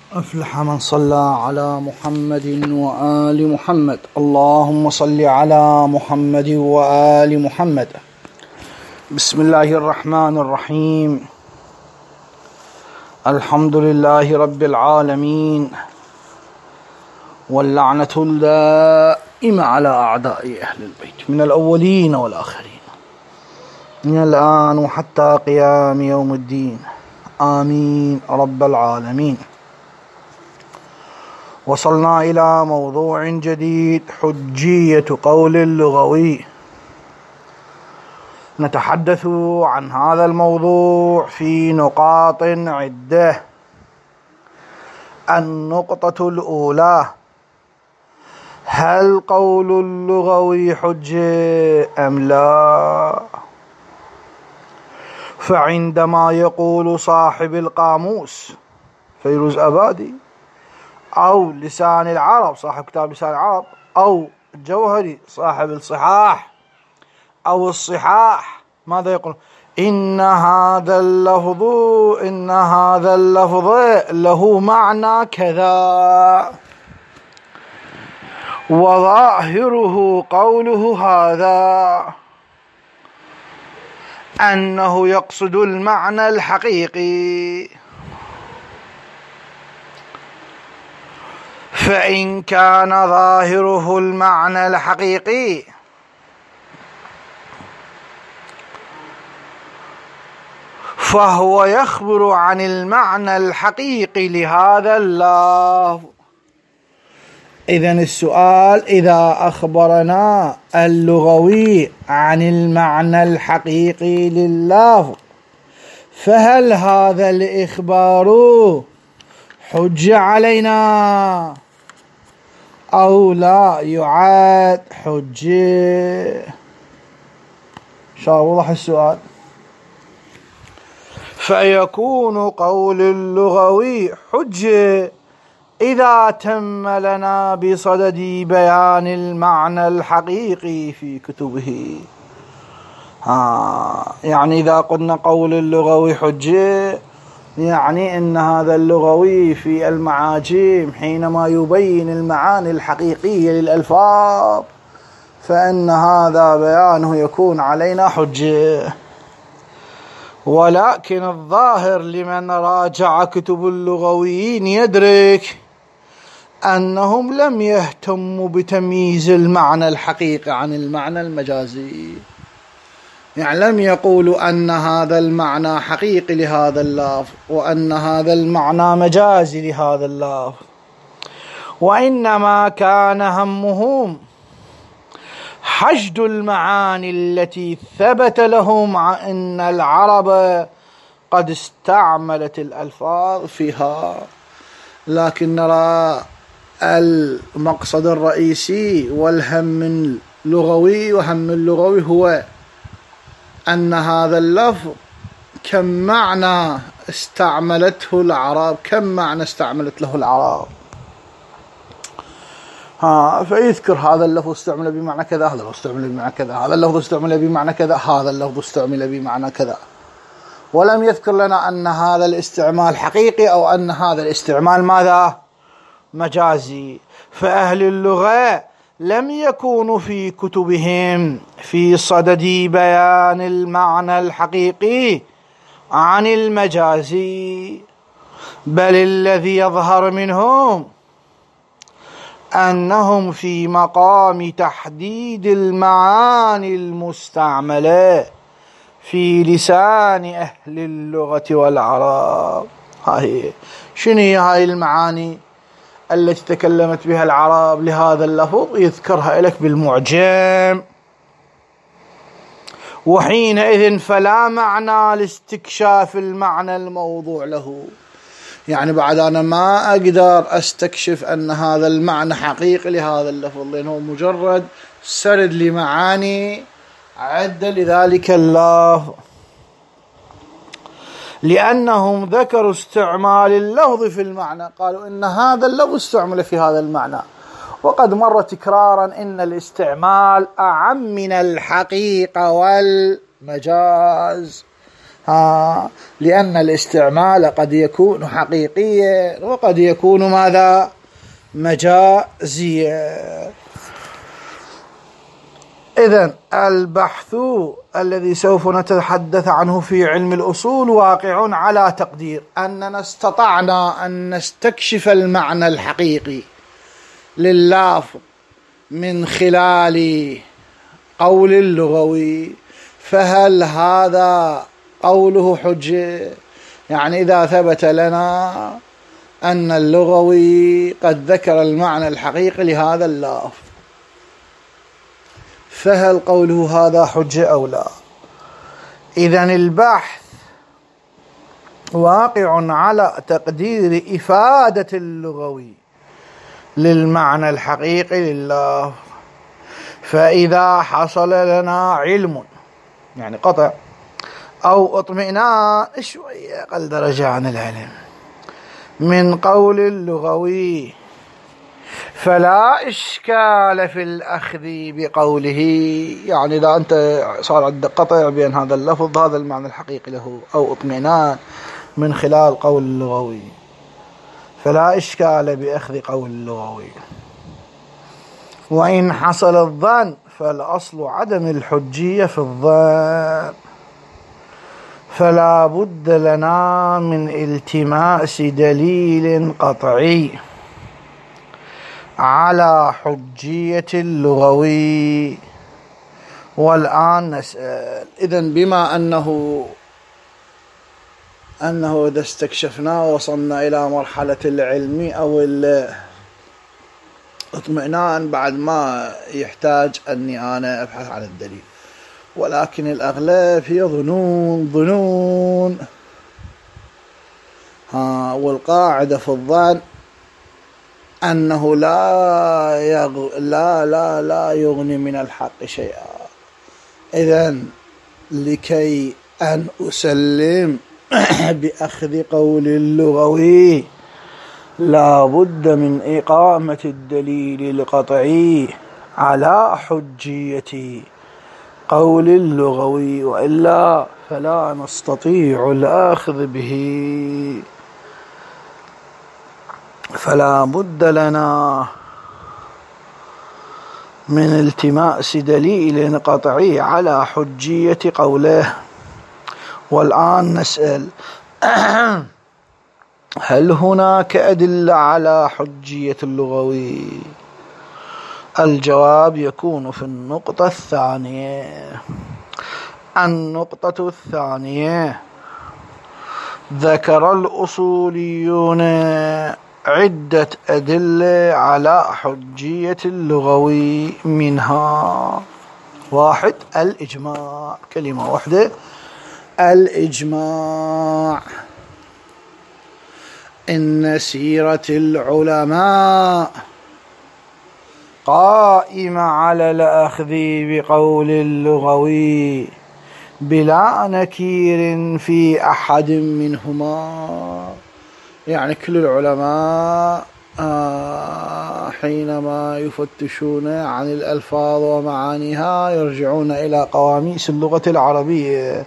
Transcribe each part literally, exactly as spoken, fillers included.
أفلح من صلى على محمد وآل محمد. اللهم صل على محمد وآل محمد. بسم الله الرحمن الرحيم. الحمد لله رب العالمين، واللعنة الدائمة على أعداء أهل البيت من الأولين والآخرين من الآن وحتى قيام يوم الدين، آمين رب العالمين. وصلنا إلى موضوع جديد، حجية قول اللغوي. نتحدث عن هذا الموضوع في نقاط عدة. النقطة الأولى: هل قول اللغوي حجة أم لا؟ فعندما يقول صاحب القاموس فيروز أبادي، أو لسان العرب صاحب كتاب لسان العرب، أو الجوهري صاحب الصحاح أو الصحاح، ماذا يقول؟ إن هذا اللفظ إن هذا اللفظ له معنى كذا، وظاهره قوله هذا أنه يقصد المعنى الحقيقي. فإن كان ظاهره المعنى الحقيقي فهو يخبر عن المعنى الحقيقي لهذا اللفظ. إذن السؤال: إذا أخبرنا اللغوي عن المعنى الحقيقي لللفظ، فهل هذا الإخبار حجة علينا أو لا يعد حجة؟ شاء وضح السؤال. فيكون قول اللغوي حجة إذا تم لنا بصدد بيان المعنى الحقيقي في كتبه. آه يعني إذا قلنا قول اللغوي حجة، يعني أن هذا اللغوي في المعاجم حينما يبين المعاني الحقيقية للألفاظ فإن هذا بيانه يكون علينا حجة. ولكن الظاهر لمن راجع كتب اللغويين يدرك أنهم لم يهتموا بتمييز المعنى الحقيقي عن المعنى المجازي. يعني لم يقولوا أن هذا المعنى حقيقي لهذا اللفظ وأن هذا المعنى مجازي لهذا اللفظ، وإنما كان همهم حشد المعاني التي ثبت لهم أن العرب قد استعملت الألفاظ فيها. لكن نرى المقصد الرئيسي والهم اللغوي وهم اللغوي هو أن هذا اللفظ كم معنى استعملته العرب، كم معنى استعملت له العرب. ها فيذكر هذا اللفظ استعمل بمعنى كذا، هذا اللفظ استعمل بمعنى كذا، هذا اللفظ استعمل بمعنى كذا، هذا اللفظ استعمل بمعنى كذا، ولم يذكر لنا أن هذا الاستعمال حقيقي أو أن هذا الاستعمال ماذا؟ مجازي. فأهل اللغة لم يكونوا في كتبهم في صدد بيان المعنى الحقيقي عن المجازي، بل الذي يظهر منهم أنهم في مقام تحديد المعاني المستعملة في لسان أهل اللغة والعرب. هاي شنو هي هاي المعاني التي تكلمت بها العرب لهذا اللفظ؟ يذكرها لك بالمعجم. وحينئذ فلا معنى لاستكشاف المعنى الموضوع له. يعني بعد أنا ما أقدر أستكشف أن هذا المعنى حقيقي لهذا اللفظ، لأنه مجرد سرد لمعاني عدة لذلك اللفظ، لأنهم ذكروا استعمال اللفظ في المعنى، قالوا إن هذا اللفظ استعمل في هذا المعنى. وقد مر تكرارا إن الاستعمال أعم من الحقيقة والمجاز. ها لأن الاستعمال قد يكون حقيقيا وقد يكون ماذا؟ مجازيا. إذن البحث الذي سوف نتحدث عنه في علم الأصول واقع على تقدير أننا استطعنا أن نستكشف المعنى الحقيقي لللفظ من خلال قول اللغوي، فهل هذا قوله حجة؟ يعني إذا ثبت لنا أن اللغوي قد ذكر المعنى الحقيقي لهذا اللفظ، فهل قوله هذا حجة أو لا؟ إذن البحث واقع على تقدير إفادة اللغوي للمعنى الحقيقي لله. فإذا حصل لنا علم يعني قطع أو اطمئنان شوية أقل درجة عن العلم من قول اللغوي، فلا إشكال في الأخذ بقوله. يعني إذا أنت صار عندك قطع بين هذا اللفظ هذا المعنى الحقيقي له أو اطمئنان من خلال قول اللغوي، فلا إشكال بأخذ قول اللغوي. وإن حصل الظن فالأصل عدم الحجية في الظن، فلا بد لنا من التماس دليل قطعي على حجية اللغوي. والآن نسأل، إذن بما أنه أنه إذا استكشفنا وصلنا إلى مرحلة العلم أو الاطمئنان بعد ما يحتاج أني أنا أبحث عن الدليل، ولكن الأغلب هي ظنون ظنون ها. والقاعدة في الظن أنه لا يغ... لا لا لا يغني من الحق شيئا. إذن لكي أن أسلم بأخذ قول اللغوي لا بد من إقامة الدليل القطعي على حجية قول اللغوي، وإلا فلا نستطيع الأخذ به. فلا بد لنا من التماس دليل قطعي على حجية قوله. والآن نسأل، هل هناك أدلة على حجية اللغوي؟ الجواب يكون في النقطة الثانية. النقطة الثانية، ذكر الأصوليون عدة أدلة على حجية اللغوي، منها واحد الإجماع، كلمة واحدة الإجماع. إن سيرة العلماء قائمة على الأخذ بقول اللغوي بلا نكير في أحد منهما. يعني كل العلماء حينما يفتشون عن الألفاظ ومعانيها يرجعون إلى قواميس اللغة العربية،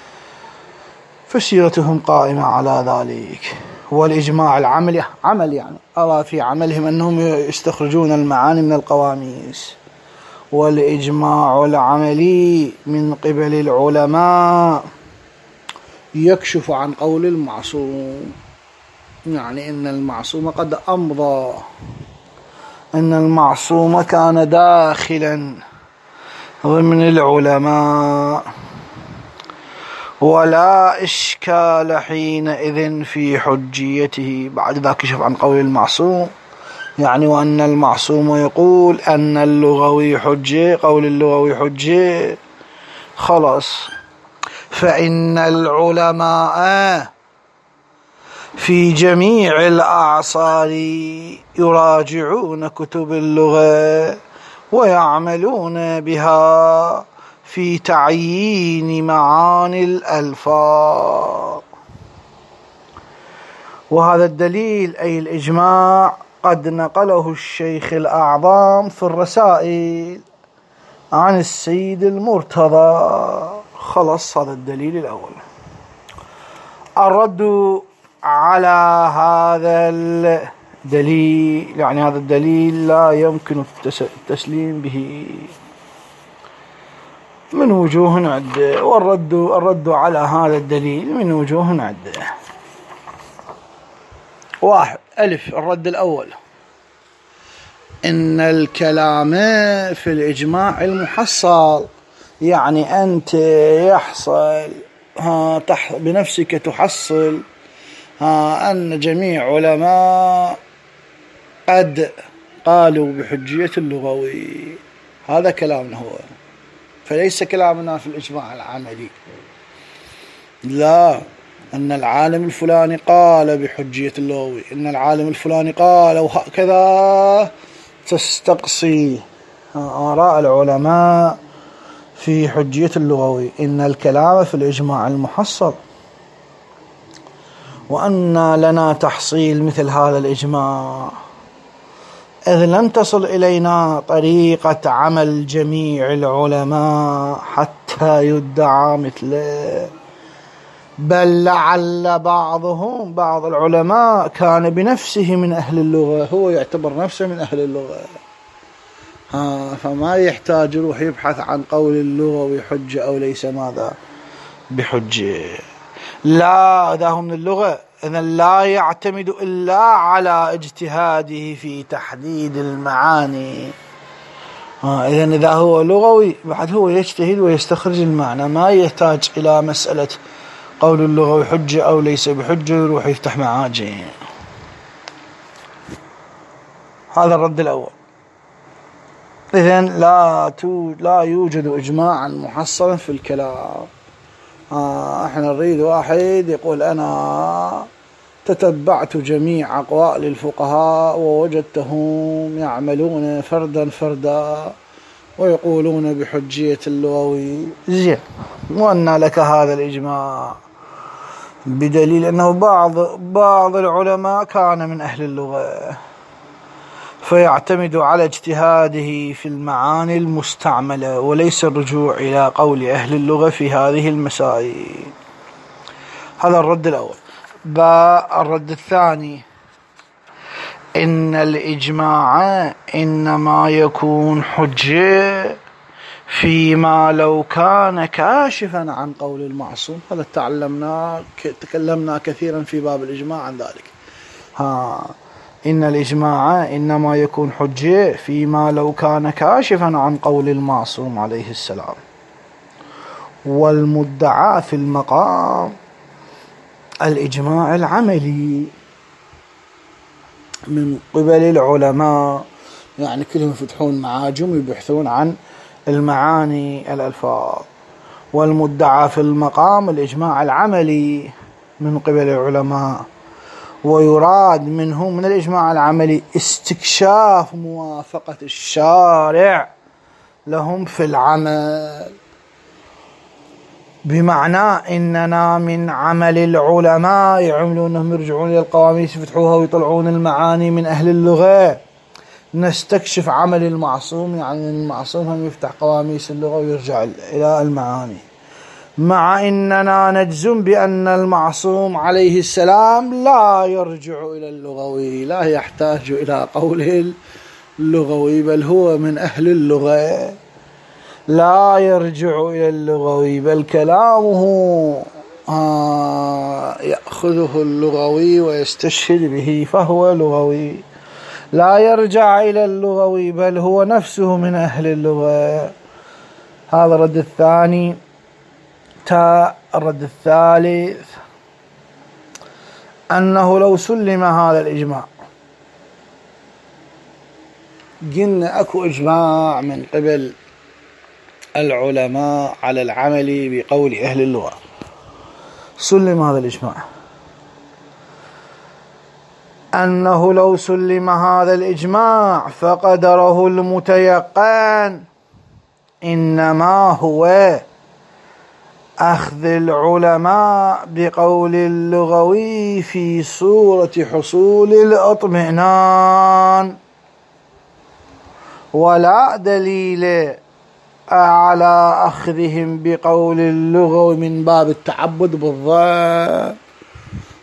فسيرتهم قائمة على ذلك. والإجماع العملي عمل يعني أرى في عملهم أنهم يستخرجون المعاني من القواميس. والإجماع العملي من قبل العلماء يكشف عن قول المعصوم، يعني إن المعصوم قد أمضى، أن المعصوم كان داخلا ضمن العلماء، ولا إشكال حينئذ في حجيته. بعد ذا كشف عن قول المعصوم، يعني وأن المعصوم يقول أن اللغوي حجة، قول اللغوي حجة، خلاص. فإن العلماء في جميع الأعصار يراجعون كتب اللغة ويعملون بها في تعيين معاني الألفاظ. وهذا الدليل أي الإجماع قد نقله الشيخ الأعظم في الرسائل عن السيد المرتضى. خلص هذا الدليل الأول. الرد على هذا الدليل، يعني هذا الدليل لا يمكن التسليم به من وجوه عدة، والرد الرد على هذا الدليل من وجوه عدة. واحد ألف، الرد الأول: إن الكلام في الإجماع المحصل، يعني أنت يحصل ها تح بنفسك تحصل ها أن جميع علماء قد قالوا بحجية اللغوي، هذا كلامنا هو، فليس كلامنا في الإجماع العملي. لا، أن العالم الفلاني قال بحجية اللغوي، إن العالم الفلاني قال، وهكذا تستقصي آراء العلماء في حجية اللغوي. إن الكلام في الإجماع المحصل، وأن لنا تحصيل مثل هذا الإجماع إذ لم تصل إلينا طريقة عمل جميع العلماء حتى يدعى مثله، بل لعل بعضهم بعض العلماء كان بنفسه من أهل اللغة، هو يعتبر نفسه من أهل اللغة، ها فما يحتاج يروح يبحث عن قول اللغوي حجة أو ليس ماذا بحجة. لا، إذا هو من اللغة إذن لا يعتمد إلا على اجتهاده في تحديد المعاني. إذن إذا هو لغوي بعد هو يجتهد ويستخرج المعنى، ما يحتاج إلى مسألة قول اللغوي حجة أو ليس بحجة يروح يفتح معاجم. هذا الرد الأول. إذن لا لا يوجد إجماعا محصلا في الكلام. آه احنا نريد واحد يقول أنا تتبعت جميع أقوال الفقهاء ووجدتهم يعملون فردا فردا ويقولون بحجية اللغوي، زين، وأن لك هذا الإجماع بدليل أنه بعض بعض العلماء كان من أهل اللغة، فيعتمد على اجتهاده في المعاني المستعملة وليس الرجوع إلى قول أهل اللغة في هذه المسائل. هذا الرد الأول. الرد الثاني: إن الإجماع إنما يكون حجة فيما لو كان كاشفا عن قول المعصوم. هذا تعلمنا تكلمنا كثيرا في باب الإجماع عن ذلك. ها إن الإجماع إنما يكون حجة فيما لو كان كاشفا عن قول المعصوم عليه السلام. والمدعى في المقام الإجماع العملي من قبل العلماء، يعني كلهم يفتحون معاجم يبحثون عن المعاني الألفاظ. والمدعى في المقام الإجماع العملي من قبل العلماء، ويراد منه من الإجماع العملي استكشاف موافقة الشارع لهم في العمل، بمعنى إننا من عمل العلماء يعملون أنهم يرجعون إلى القواميس يفتحوها ويطلعون المعاني من أهل اللغة، نستكشف عمل المعصوم، يعني المعصوم هم يفتح قواميس اللغة ويرجع إلى المعاني، مع إننا نجزم بأن المعصوم عليه السلام لا يرجع إلى اللغوي، لا يحتاج إلى قوله اللغوي، بل هو من أهل اللغة، لا يرجع إلى اللغوي، بل كلامه آه يأخذه اللغوي ويستشهد به فهو لغوي، لا يرجع إلى اللغوي بل هو نفسه من أهل اللغة. هذا الرد الثاني. تا الرد الثالث: أنه لو سلم هذا الإجماع، قلنا أكو إجماع من قبل العلماء على العمل بقول أهل اللغة، سلم هذا الإجماع، أنه لو سلم هذا الإجماع فقدره المتيقن إنما هو أخذ العلماء بقول اللغوي في صورة حصول الاطمئنان، ولا دليل على أخذهم بقول اللغوي من باب التعبد بالظن.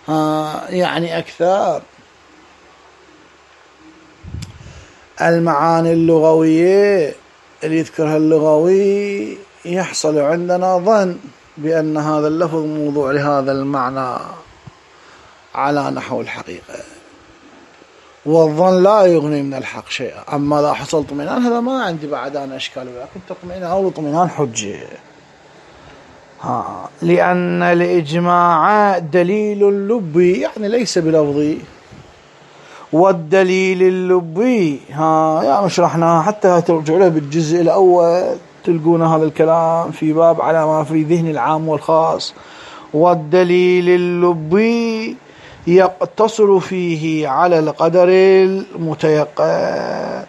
يعني أكثر المعاني اللغوية اللي يذكرها اللغوي يحصل عندنا ظن بأن هذا اللفظ موضوع لهذا المعنى على نحو الحقيقة، والظن لا يغني من الحق شيئا. أما إذا حصل اطمئنان هذا ما عندي بعد أنا إشكال، ولكن تطمئنان أو الاطمئنان حجة. ها لأن الإجماع دليل لبي يعني ليس بلفظي، والدليل اللبي ها يا مشرحنا حتى ترجع له بالجزء الأول تلقون هذا الكلام في باب على ما في ذهن العام والخاص. والدليل اللبي يقتصر فيه على القدر المتيقن.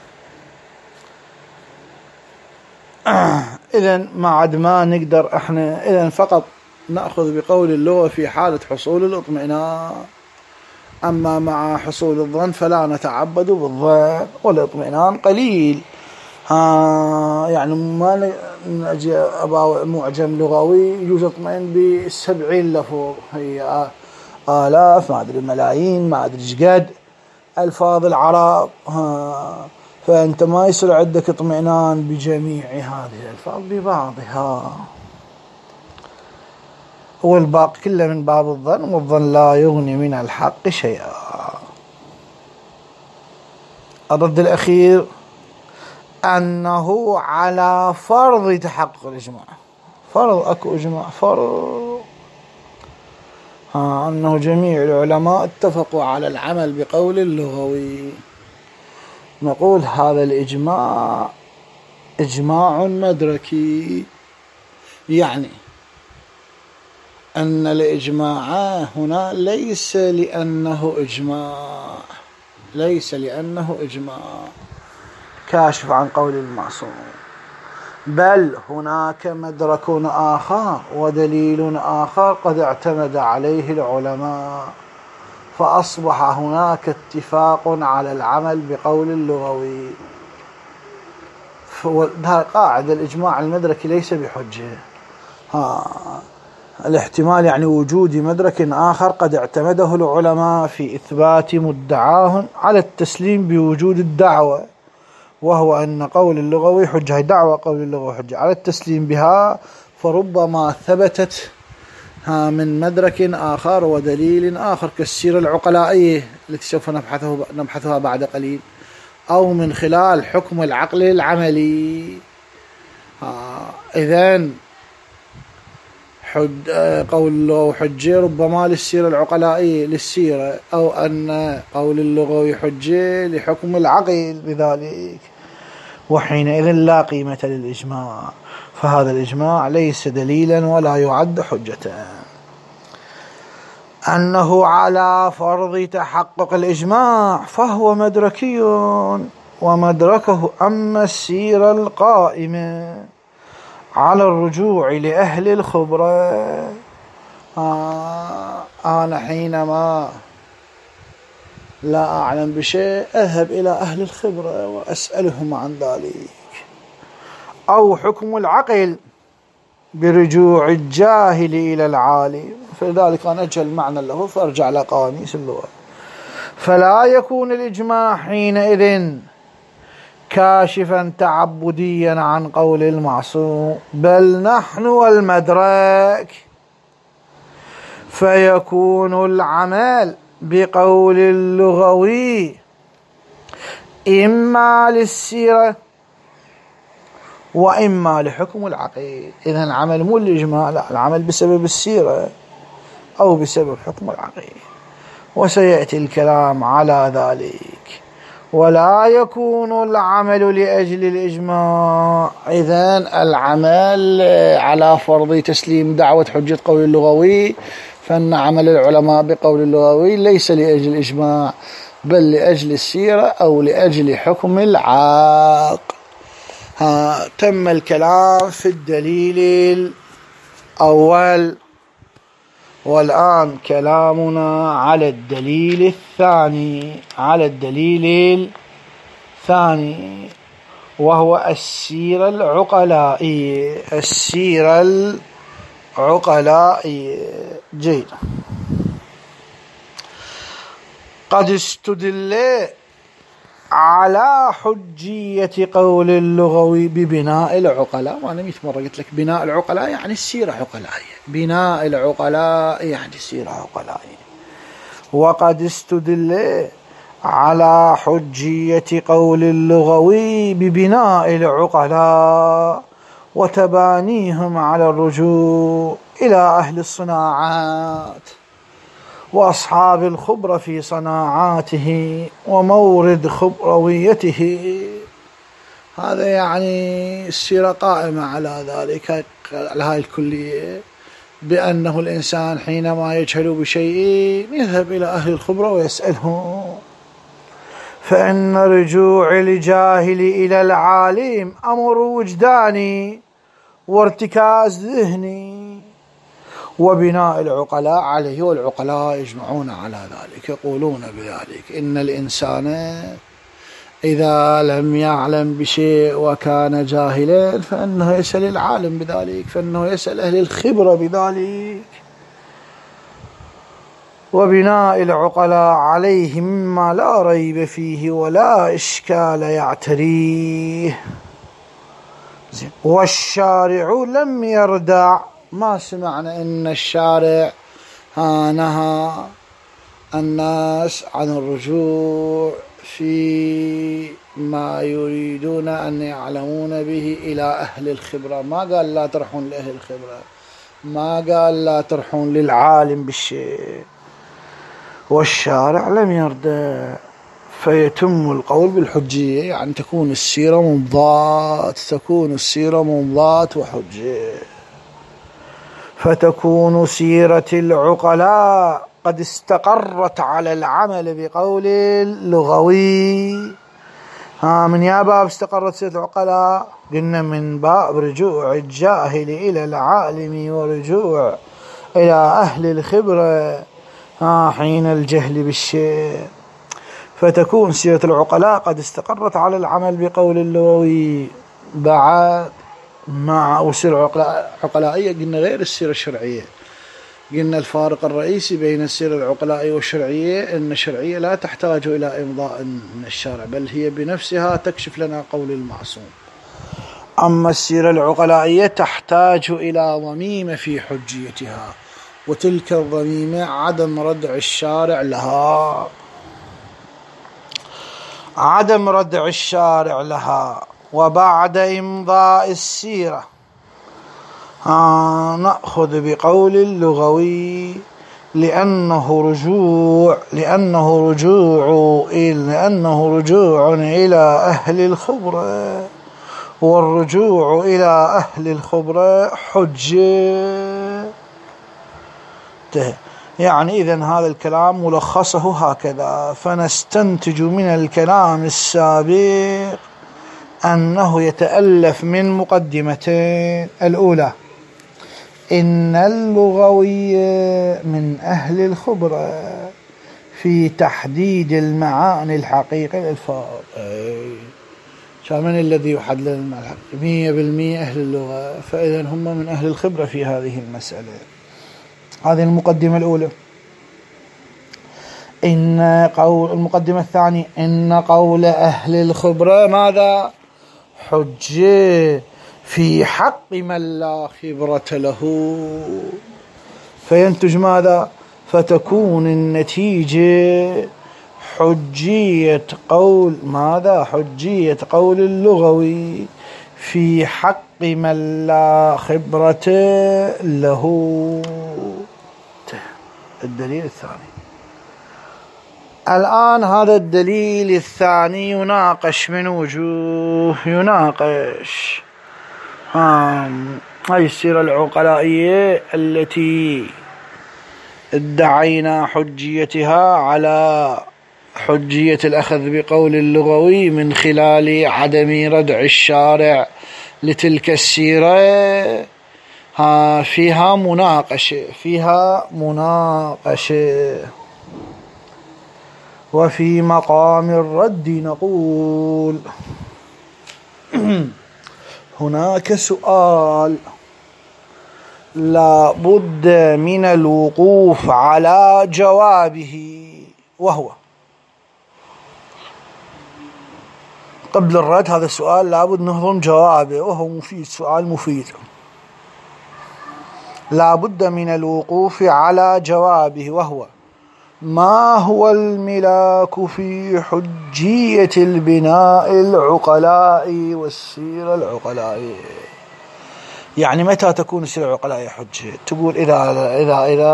إذن ما عد ما نقدر احنا إذن فقط نأخذ بقول اللغة في حالة حصول الاطمئنان، أما مع حصول الظن فلا نتعبد بالظن، والاطمئنان قليل. ها يعني ما نجي أبا معجم لغوي يوجد اطمئن بسبعين لفظ، هي آلاف ما أدري ملايين ما أدري جقد ألفاظ العرب. ها فأنت ما يصير عندك اطمئنان بجميع هذه الألفاظ ببعضها، والباقي كله من باب الظن، والظن لا يغني من الحق شيئا. الرد الأخير أنه على فرض تحقق الإجماع، فرض أكو إجماع فرض ها أنه جميع العلماء اتفقوا على العمل بقول اللغوي، نقول هذا الإجماع إجماع مدركي، يعني أن الإجماع هنا ليس لأنه إجماع ليس لأنه إجماع كاشف عن قول المعصوم، بل هناك مدرك آخر ودليل آخر قد اعتمد عليه العلماء، فأصبح هناك اتفاق على العمل بقول اللغوي. قاعدة الإجماع المدركي ليس بحجة. ها الاحتمال يعني وجود مدرك آخر قد اعتمده العلماء في إثبات مدعاهم على التسليم بوجود الدعوة، وهو أن قول اللغوي حجة، دعوة قول اللغوي حجة على التسليم بها، فربما ثبتت من مدرك آخر ودليل آخر كالسيرة العقلائية التي سوف نبحثه نبحثها بعد قليل، أو من خلال حكم العقل العملي. إذن حد قول اللغوي حجة ربما للسيرة العقلائية للسيرة، أو أن قول اللغوي حجة لحكم العقل بذلك، وحينئذ لا قيمة للإجماع، فهذا الإجماع ليس دليلا ولا يعد حجة. أنه على فرض تحقق الإجماع فهو مدركي، ومدركه أما السيرة القائمة على الرجوع لأهل الخبرة. آه أنا حينما لا أعلم بشيء أذهب إلى أهل الخبرة وأسألهم عن ذلك، أو حكم العقل برجوع الجاهل إلى العالم، فلذلك أنا أجهل معنى له فأرجع إلى قواميس اللغة. فلا يكون الإجماع حينئذ كاشفا تعبديا عن قول المعصوم، بل نحن والمدرك، فيكون العمل بقول اللغوي إما للسيرة وإما لحكم العقل. إذن العمل مو الإجماع، لا، العمل بسبب السيرة أو بسبب حكم العقل، وسيأتي الكلام على ذلك. ولا يكون العمل لأجل الإجماع. إذن العمل على فرض تسليم دعوة حجة قول اللغوي، فإن عمل العلماء بقول اللغوي ليس لأجل الإجماع، بل لأجل السيرة أو لأجل حكم العقل. ها تم الكلام في الدليل الأول، والآن كلامنا على الدليل الثاني على الدليل الثاني وهو السيرة العقلائية السيرة العقلائية. جيد. السيرة العقلائية. السيرة العقلائية. السيرة العقلائية. السيرة العقلائية. السيرة العقلائية. السيرة العقلائية. السيرة العقلائية. السيرة العقلائية. جيد. قد استدل على حجية قول اللغوي ببناء العقلاء. وأنا مئة مرة قلت لك بناء العقلاء يعني السيرة عقلائية، بناء العقلاء يعني السيرة عقلائية. وقد استدل على حجية قول اللغوي ببناء العقلاء وتبانيهم على الرجوع إلى أهل الصناعات وأصحاب الخبرة في صناعاته ومورد خبرويته. هذا يعني السيرة قائمة على ذلك، على هاي الكلية، بأنه الإنسان حينما يجهل بشيء يذهب إلى أهل الخبرة ويسألهم. فإن رجوع الجاهل إلى العالم أمر وجداني وارتكاز ذهني، وبناء العقلاء عليه، والعقلاء يجمعون على ذلك، يقولون بذلك إن الإنسان إذا لم يعلم بشيء وكان جاهلا فإنه يسأل العالم بذلك، فإنه يسأل أهل الخبرة بذلك. وبناء العقلاء عليه مما لا ريب فيه ولا إشكال يعتريه. والشارع لم يردع، ما سمعنا إن الشارع نهى الناس عن الرجوع في ما يريدون أن يعلمون به إلى أهل الخبرة. ما قال لا ترحون لأهل الخبرة، ما قال لا ترحون للعالم بالشيء. والشارع لم يردع، فيتم القول بالحجية، يعني تكون السيرة منضات، تكون السيرة منضات وحجة. فتكون سيرة العقلاء قد استقرت على العمل بقول اللغوي. ها من يا باب استقرت سيرة العقلاء؟ قلنا من باب رجوع الجاهل إلى العالم ورجوع إلى أهل الخبرة ها حين الجهل بالشيء. فتكون سيرة العقلاء قد استقرت على العمل بقول اللغوي. بعد مع وسيرة عقلائية قلنا غير السيرة الشرعية. قلنا الفارق الرئيسي بين السيرة العقلائية والشرعية أن الشرعية لا تحتاج إلى إمضاء من الشارع، بل هي بنفسها تكشف لنا قول المعصوم. أما السيرة العقلائية تحتاج إلى ضميمة في حجيتها، وتلك الضميمة عدم ردع الشارع لها، عدم ردع الشارع لها. وبعد إمضاء السيرة آه نأخذ بقول اللغوي لأنه رجوع لأنه رجوع لأنه رجوع إلى أهل الخبرة، والرجوع إلى أهل الخبرة حجة. يعني إذن هذا الكلام ملخصه هكذا. فنستنتج من الكلام السابق أنه يتألف من مقدمتين. الأولى إن اللغوي من أهل الخبرة في تحديد المعاني الحقيقية للألفاظ. من الذي يحدد المعنى الحقيقي؟ مية بالمية أهل اللغة، فإذا هم من أهل الخبرة في هذه المسألة. هذه المقدمة الأولى. إن قول المقدمة الثانية إن قول أهل الخبرة ماذا؟ حجة في حق من لا خبرة له. فينتج ماذا؟ فتكون النتيجة حجية قول ماذا؟ حجية قول اللغوي في حق من لا خبرة له. الدليل الثاني. الآن هذا الدليل الثاني يناقش من وجوه. يناقش هاي السيرة العقلائية التي ادعينا حجيتها على حجية الأخذ بقول اللغوي من خلال عدم ردع الشارع لتلك السيرة. ها فيها مناقشة فيها مناقشة وفي مقام الرد نقول هناك سؤال لا بد من الوقوف على جوابه، وهو قبل الرد هذا السؤال لابد نهضم جوابه، وهو مفيد، سؤال مفيد لابد من الوقوف على جوابه، وهو: ما هو الملاك في حجية البناء العقلاء والسيرة العقلائية؟ يعني متى تكون السيرة العقلائية حجة؟ تقول إذا إذا إذا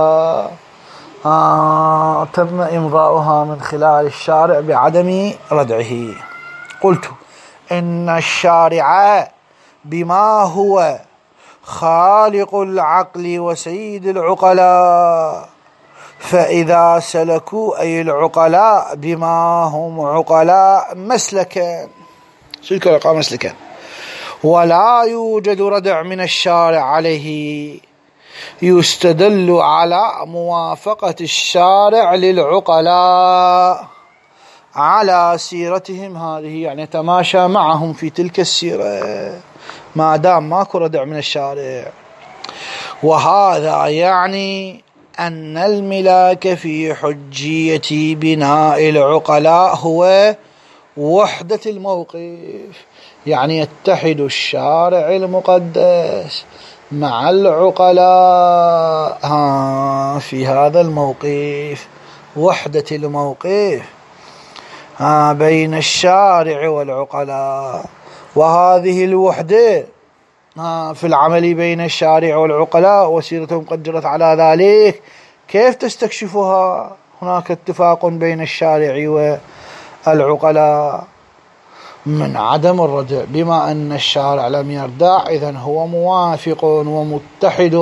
آه تم إمضاؤها من خلال الشارع بعدم ردعه. قلت إن الشارع بما هو خالق العقل وسيد العقلاء، فإذا سلكوا أي العقلاء بما هم عقلاء مسلكا، سلك العقلاء مسلكا، ولا يوجد ردع من الشارع عليه، يستدل على موافقة الشارع للعقلاء على سيرتهم هذه، يعني يتماشى معهم في تلك السيرة ما دام ماكو ردع من الشارع. وهذا يعني أن الملاك في حجية بناء العقلاء هو وحدة الموقف، يعني يتحد الشارع المقدس مع العقلاء ها في هذا الموقف، وحدة الموقف ها بين الشارع والعقلاء. وهذه الوحدة ها في العمل بين الشارع والعقلاء وسيرتهم قد جرت على ذلك، كيف تستكشفها؟ هناك اتفاق بين الشارع والعقلاء من عدم الردع، بما أن الشارع لم يردع إذن هو موافق ومتحد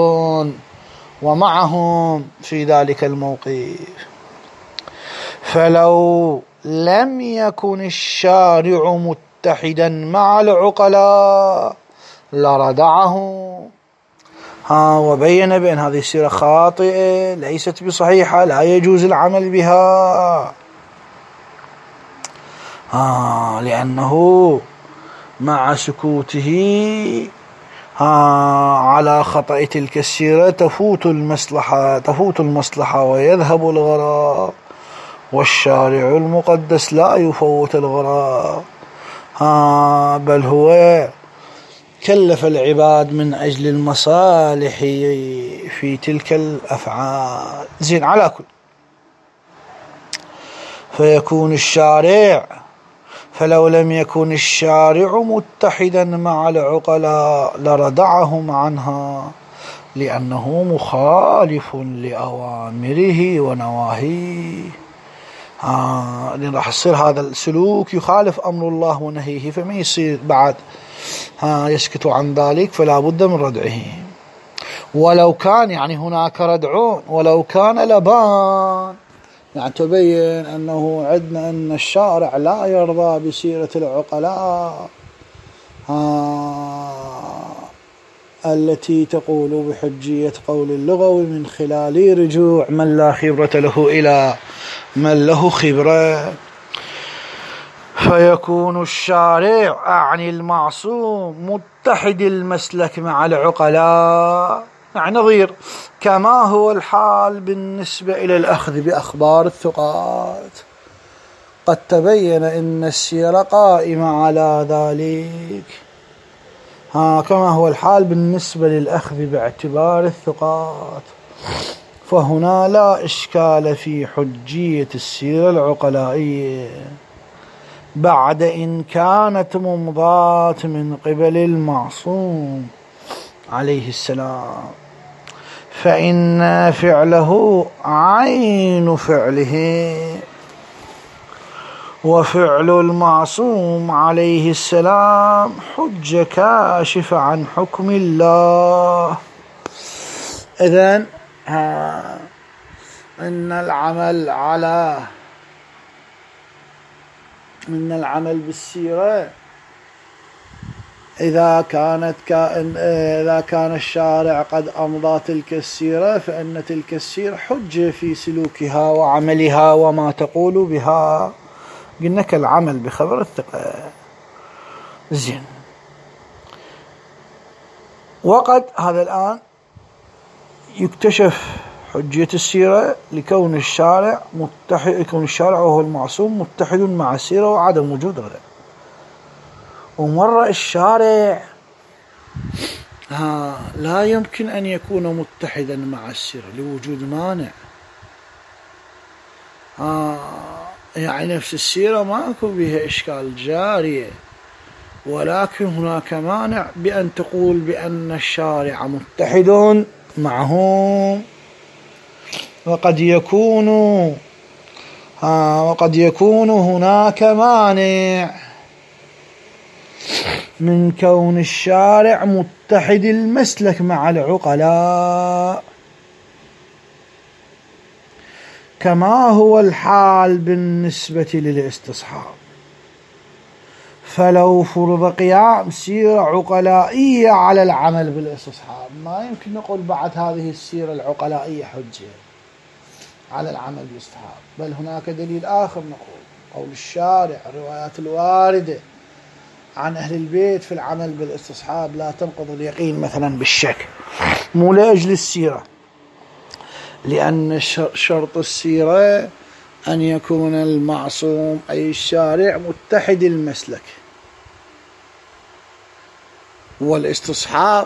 ومعهم في ذلك الموقف. فلو لم يكن الشارع متحدا مع العقلاء لردعه ها وبين بأن هذه السيرة خاطئة ليست بصحيحة، لا يجوز العمل بها ها لأنه مع سكوته ها على خطأ تلك السيرة تفوت المصلحة تفوت المصلحة ويذهب الغرض، والشارع المقدس لا يفوت الغرض ها بل هو كلف العباد من أجل المصالح في تلك الأفعال. زين، على كل فيكون الشارع فلو لم يكن الشارع متحدا مع العقلاء لردعهم عنها، لأنه مخالف لأوامره ونواهيه. آه لأن راح يصير هذا السلوك يخالف أمر الله ونهيه، فما يصير بعد ها يسكت عن ذلك، فلا بد من ردعه. ولو كان يعني هناك ردعون، ولو كان لبان، يعني تبين أنه عندنا أن الشارع لا يرضى بسيرة العقلاء ها التي تقول بحجية قول اللغوي من خلال رجوع من لا خبرة له إلى من له خبرة. فيكون الشارع أعني المعصوم متحد المسلك مع العقلاء، يعني نظير كما هو الحال بالنسبة إلى الأخذ بأخبار الثقات. قد تبين أن السيرة قائمة على ذلك ها كما هو الحال بالنسبة للأخذ باعتبار الثقات، فهنا لا إشكال في حجية السيرة العقلائية بعد إن كانت ممضاة من قبل المعصوم عليه السلام، فإن فعله عين فعله، وفعل المعصوم عليه السلام حجة كاشفة عن حكم الله. إذن إن العمل على إن العمل بالسيرة إذا كانت كائن إذا كان الشارع قد أمضى تلك السيرة، فإن تلك السيرة حجة في سلوكها وعملها وما تقول بها. قلنا كالعمل بخبر الثقة. زين، وقد هذا الآن يكتشف حجية السيرة لكون الشارع متحد، يكون الشارع وهو المعصوم متحد مع السيرة وعدم وجود غيره. ومرة الشارع ها لا يمكن أن يكون متحدا مع السيرة لوجود مانع. ها يعني نفس السيرة ماكو بها إشكال جارية، ولكن هناك مانع بأن تقول بأن الشارع متحد معهم، وقد يكون ها وقد يكون هناك مانع من كون الشارع متحد المسلك مع العقلاء، كما هو الحال بالنسبة للاستصحاب. فلو فرض قيام سيرة عقلائية على العمل بالاستصحاب، ما يمكن نقول بعد هذه السيرة العقلائية حجة على العمل بالاستصحاب، بل هناك دليل آخر نقول قول الشارع، الروايات الواردة عن أهل البيت في العمل بالاستصحاب لا تنقض اليقين مثلا بالشك، مو لأجل السيرة، لأن شرط السيرة أن يكون المعصوم أي الشارع متحد المسلك، والاستصحاب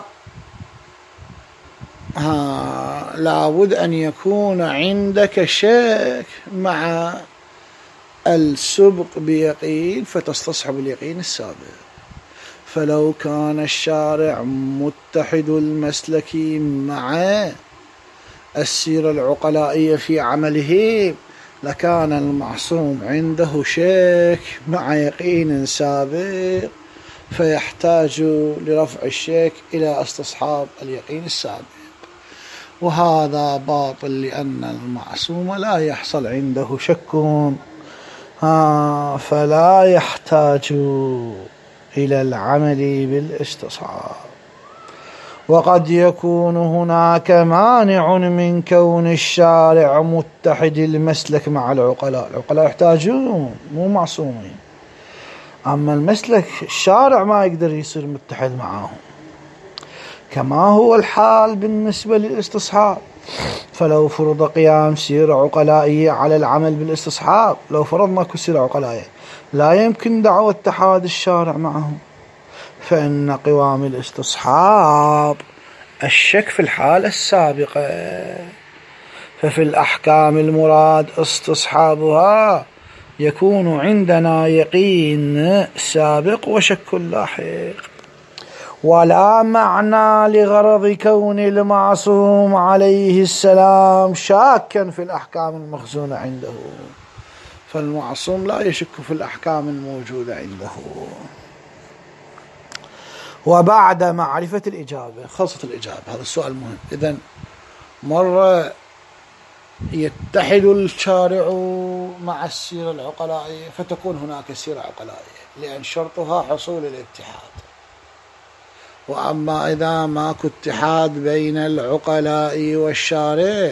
ها لابد أن يكون عندك شك مع السبق بيقين فتصتصحب اليقين السابق. فلو كان الشارع متحد المسلك مع السيرة العقلائية في عمله لكان المعصوم عنده شك مع يقين سابق، فيحتاج لرفع الشك إلى استصحاب اليقين السابق، وهذا باطل لأن المعصوم لا يحصل عنده شك آه فلا يحتاج إلى العمل بالاستصحاب. وقد يكون هناك مانع من كون الشارع متحد المسلك مع العقلاء، العقلاء يحتاجون مو معصومين، أما المسلك الشارع ما يقدر يصير متحد معهم، كما هو الحال بالنسبة للاستصحاب. فلو فرض قيام سيرة عقلائية على العمل بالاستصحاب، لو فرض ماكو سيرة عقلائية لا يمكن دعوة اتحاد الشارع معهم، فإن قوام الاستصحاب الشك في الحالة السابقة، ففي الأحكام المراد استصحابها يكون عندنا يقين سابق وشك لاحق، ولا معنى لغرض كون المعصوم عليه السلام شاكا في الأحكام المخزونة عنده، فالمعصوم لا يشك في الأحكام الموجودة عنده. وبعد معرفة الإجابة، خلصت الإجابة، هذا السؤال مهم. إذن مرة يتحد الشارع مع السيرة العقلائية فتكون هناك سيرة عقلائية لأن شرطها حصول الاتحاد، وأما إذا ماكو اتحاد بين العقلاء والشارع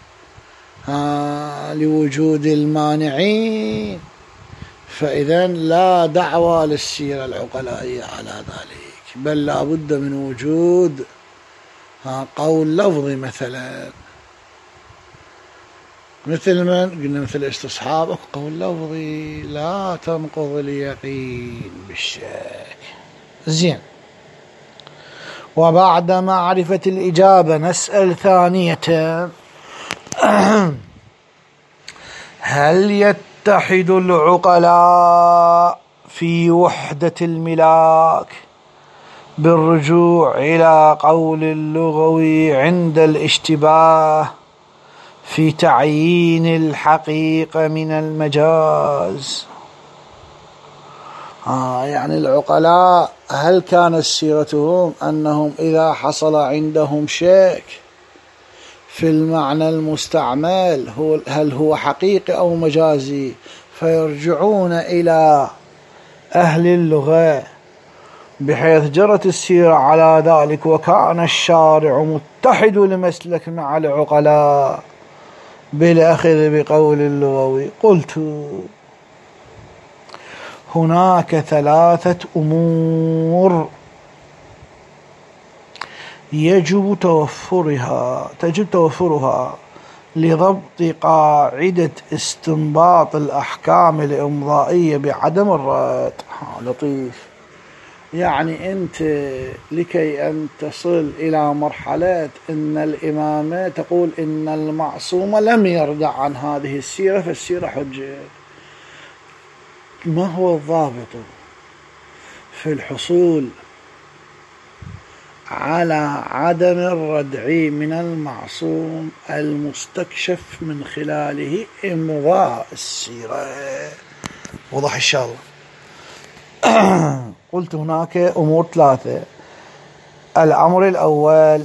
لوجود المانعين فإذا لا دعوى للسيرة العقلائية على ذلك، بل لا بد من وجود قول لفظي مثلا، مثل من قلنا مثل استصحاب قول لفظي لا تنقض اليقين بالشك. زين. وبعد معرفة الإجابة نسأل ثانية: هل يتحد العقلاء في وحدة الملاك بالرجوع إلى قول اللغوي عند الاشتباه في تعيين الحقيقة من المجاز؟ آه يعني العقلاء هل كانت سيرتهم أنهم إذا حصل عندهم شك في المعنى المستعمل هو هل هو حقيقي أو مجازي فيرجعون إلى أهل اللغة بحيث جرت السيرة على ذلك، وكان الشارع متحد المسلك مع العقلاء بالأخذ بقول اللغوي؟ قلت هناك ثلاثة أمور يجب توفرها تجب توفرها لضبط قاعدة استنباط الأحكام الإمضائية بعدم الرد. لطيف. يعني أنت لكي أن تصل إلى مرحلة أن الإمامة تقول إن المعصوم لم يردع عن هذه السيرة فالسيرة حجة، ما هو الضابط في الحصول على عدم الردع من المعصوم المستكشف من خلاله إمضاء السيرة؟ وضح إن شاء الله. قلت هناك أمور ثلاثة. الأمر الأول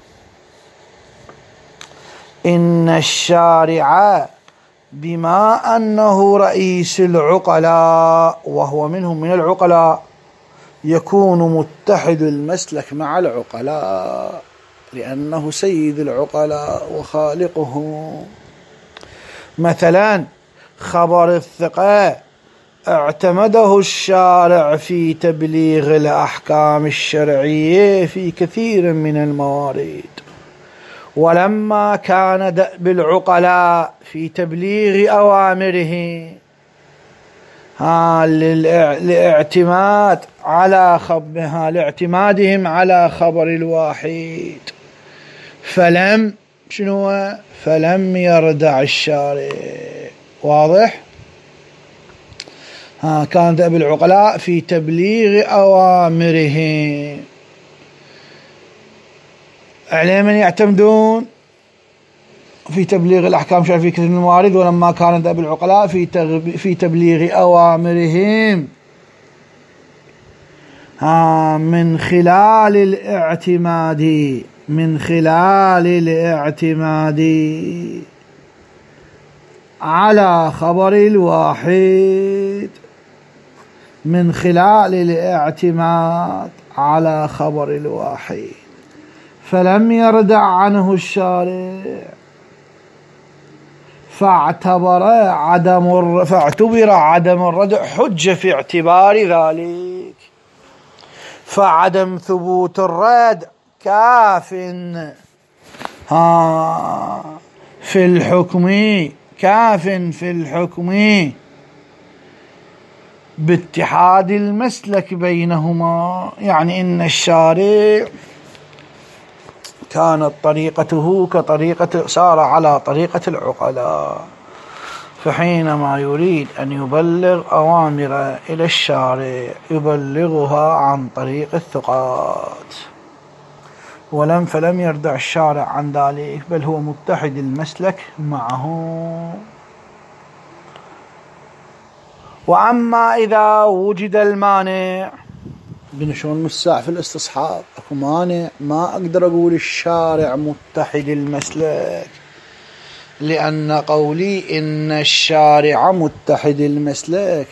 إن الشارع بما أنه رئيس العقلاء وهو منهم من العقلاء يكون متحد المسلك مع العقلاء لأنه سيد العقلاء وخالقهم. مثلا خبر الثقة اعتمده الشارع في تبليغ الأحكام الشرعية في كثير من الموارد، ولما كان دأب العقلاء في تبليغ أوامره ها للاعتماد على خبها لاعتمادهم على خبر الواحد فلم شنو فلم يردع الشارع. واضح؟ ها كان دأب العقلاء في تبليغ أوامره، على من يعتمدون في تبليغ الأحكام الشرعية في كثير من الموارد، ولما كان دأب العقلاء في في تبليغ أوامرهم ها من خلال الاعتماد من خلال الاعتماد على خبر الواحد من خلال الاعتماد على خبر الواحد فلم يردع عنه الشارع، فاعتبر عدم فاعتبر عدم الردع حجة في اعتبار ذلك، فعدم ثبوت الرد كاف ها في الحكم كاف في الحكم باتحاد المسلك بينهما. يعني إن الشارع كانت طريقته كطريقة سار على طريقة العقلاء، فحينما يريد أن يبلغ أوامر إلى الشارع يبلغها عن طريق الثقات، ولم فلم يردع الشارع عن ذلك بل هو متحد المسلك معه. وأما إذا وجد المانع، شلون مساع في الاستصحاب اكو مانع، ما اقدر اقول الشارع متحد المسلك، لان قولي ان الشارع متحد المسلك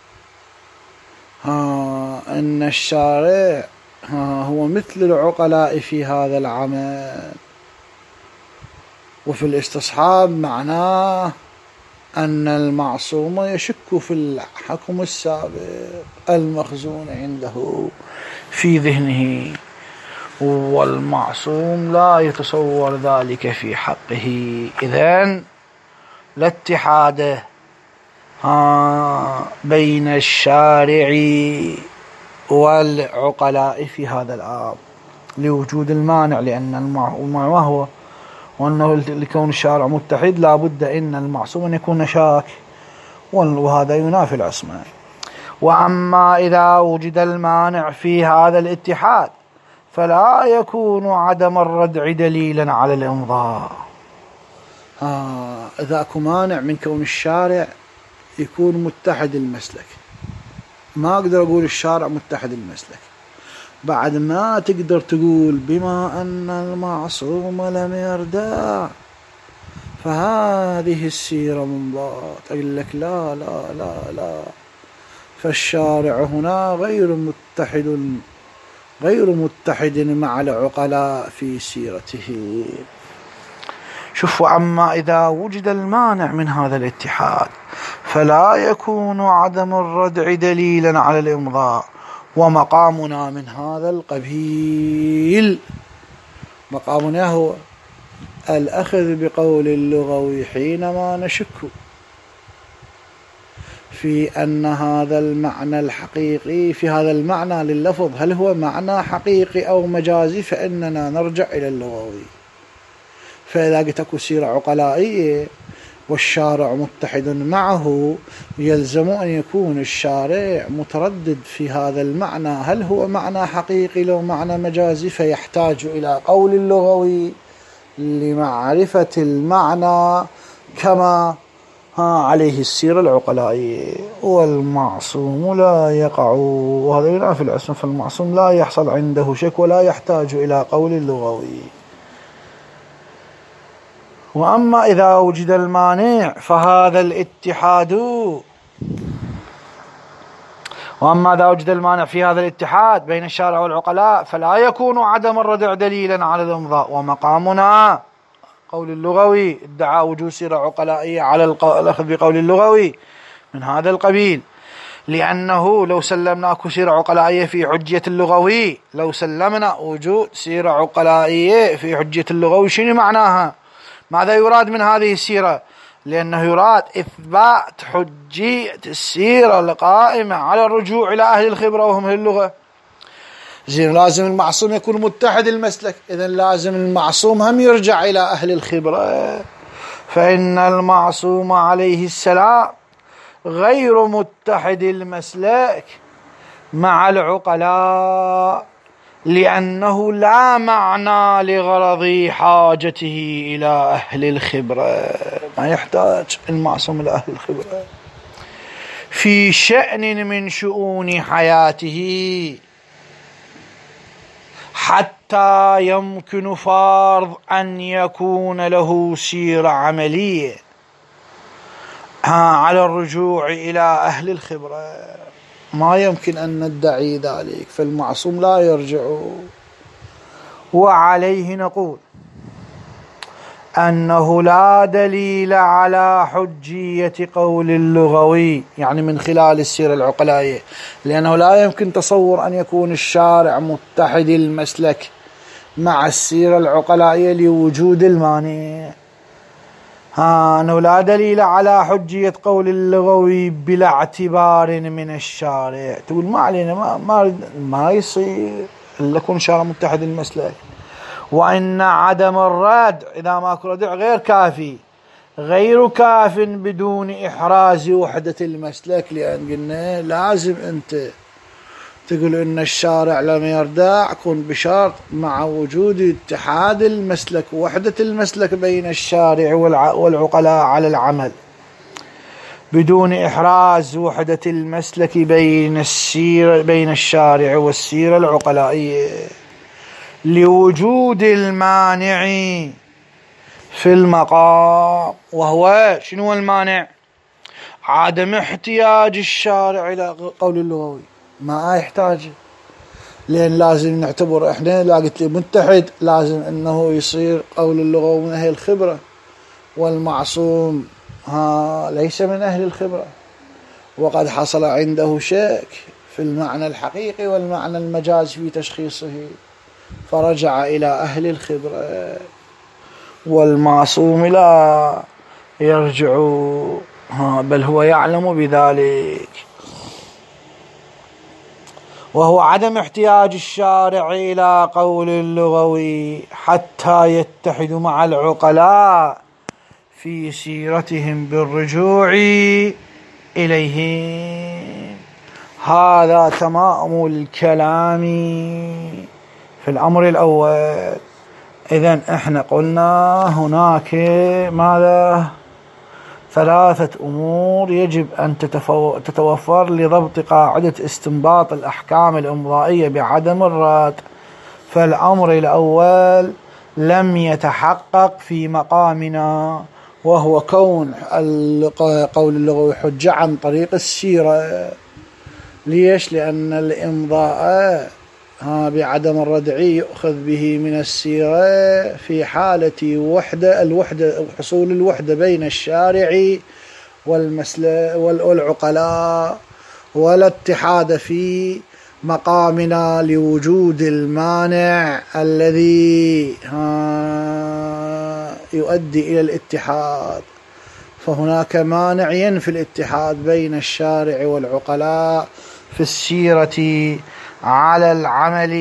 ها ان الشارع ها هو مثل العقلاء في هذا العمل، وفي الاستصحاب معناه أن المعصوم يشك في الحكم السابق المخزون عنده في ذهنه، والمعصوم لا يتصور ذلك في حقه. إذن لا اتحاد بين الشارع والعقلاء في هذا الأمر لوجود المانع، لأن المانع هو وأنه لكون الشارع متحد لا بد إن المعصوم أن يكون شاك، وهذا ينافي العصمة. وأما إذا وجد المانع في هذا الاتحاد فلا يكون عدم الردع دليلا على الإمضاء. آه إذا أكو مانع من كون الشارع يكون متحد المسلك، ما أقدر أقول الشارع متحد المسلك بعد ما تقدر تقول بما أن المعصوم لم يردع فهذه السيرة منضبط. أقول لك لا لا لا لا، فالشارع هنا غير متحد غير متحد مع العقلاء في سيرته. شوف، وأما إذا وجد المانع من هذا الاتحاد فلا يكون عدم الردع دليلا على الإمضاء، ومقامنا من هذا القبيل. مقامنا هو الأخذ بقول اللغوي حينما نشك في أن هذا المعنى الحقيقي في هذا المعنى لللفظ هل هو معنى حقيقي أو مجازي، فإننا نرجع إلى اللغوي. فإذا قلت أكو سيرة عقلائية والشارع متحد معه، يلزم أن يكون الشارع متردد في هذا المعنى هل هو معنى حقيقي لو معنى مجازي، فيحتاج إلى قول اللغوي لمعرفة المعنى كما عليه السيرة العقلائية. والمعصوم لا يقع، وهذا ينافي العصمة، فالمعصوم لا يحصل عنده شك ولا يحتاج إلى قول اللغوي. وأما إذا وجد المانع فهذا الاتحاد وأما إذا وجد المانع في هذا الاتحاد بين الشارع والعقلاء فلا يكون عدم الردع دليلا على الإمضاء. ومقامنا قول اللغوي ادعى وجود سيرة عقلائية على الأخذ بقول اللغوي من هذا القبيل، لأنه لو سلمنا أكو سيرة عقلائية في حجية اللغوي لو سلمنا وجود سيرة عقلائية في حجية اللغوي شنو معناها؟ ماذا يراد من هذه السيرة؟ لأنه يراد إثبات حجية السيرة القائمة على الرجوع إلى أهل الخبرة وهم أهل اللغة. زين، لازم المعصوم يكون متحد المسلك، إذن لازم المعصوم هم يرجع إلى أهل الخبرة. فإن المعصوم عليه السلام غير متحد المسلك مع العقلاء، لأنه لا معنى لغرض حاجته إلى أهل الخبرة، ما يحتاج المعصوم إلى أهل الخبرة في شأن من شؤون حياته حتى يمكن فرض أن يكون له سيرة عملية على الرجوع إلى أهل الخبرة. ما يمكن أن ندعي ذلك، فالمعصوم لا يرجع. وعليه نقول أنه لا دليل على حجية قول اللغوي، يعني من خلال السيرة العقلائية، لأنه لا يمكن تصور أن يكون الشارع متحد المسلك مع السيرة العقلائية لوجود المانع. ها أنه لا دليل على حجية قول اللغوي بلا اعتبار من الشارع. تقول ما علينا، ما ما, ما يصير إلا يكون شارع متحد المسلك. وإن عدم الرد إذا ما ردع غير كافي، غير كاف بدون إحراز وحدة المسلك، لأن قلنا لازم أنت تقول إن الشارع لم يردع كن بشرط مع وجود اتحاد المسلك ووحدة المسلك بين الشارع والعقلاء على العمل، بدون إحراز وحدة المسلك بين السير بين الشارع والسيرة العقلائية، لوجود المانع في المقام. وهو شنو المانع؟ عدم احتياج الشارع إلى قول اللغوي، ما يحتاج، لأن لازم نعتبر إحنا لا قلت لي متحد لازم أنه يصير قول اللغوي من أهل الخبرة، والمعصوم ها ليس من أهل الخبرة، وقد حصل عنده شك في المعنى الحقيقي والمعنى المجاز في تشخيصه، فرجع إلى أهل الخبرة. والمعصوم لا يرجع، بل هو يعلم بذلك. وهو عدم احتياج الشارع إلى قول اللغوي حتى يتحد مع العقلاء في سيرتهم بالرجوع إليه. هذا تمام الكلام في الأمر الأول. إذن احنا قلنا هناك ماذا؟ ثلاثة أمور يجب أن تتوفر لضبط قاعدة استنباط الأحكام الإمضائية بعدم الرد. فالأمر الأول لم يتحقق في مقامنا، وهو كون قول اللغوي حجة عن طريق السيرة. ليش؟ لأن الإمضاء بعدم الردع يؤخذ به من السيرة في حالة وحدة الوحدة حصول الوحدة بين الشارع والعقلاء، ولا اتحاد في مقامنا لوجود المانع الذي يؤدي إلى الاتحاد. فهناك مانع ينفي الاتحاد بين الشارع والعقلاء في السيرة على العمل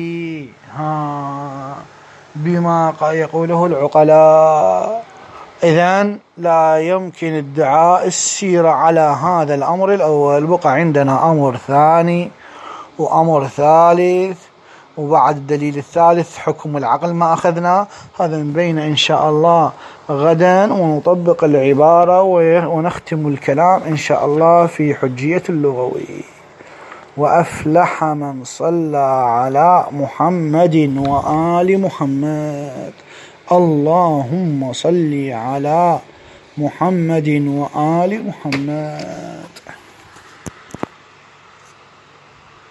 ها بما يقوله العقلاء. إذن لا يمكن ادعاء السيرة على هذا الأمر الأول. بقى عندنا أمر ثاني وأمر ثالث، وبعد الدليل الثالث حكم العقل ما أخذنا. هذا من بين إن شاء الله غدا، ونطبق العبارة ونختم الكلام إن شاء الله في حجية اللغوي. وأفلح من صلى على محمد وآل محمد. اللهم صل على محمد وآل محمد.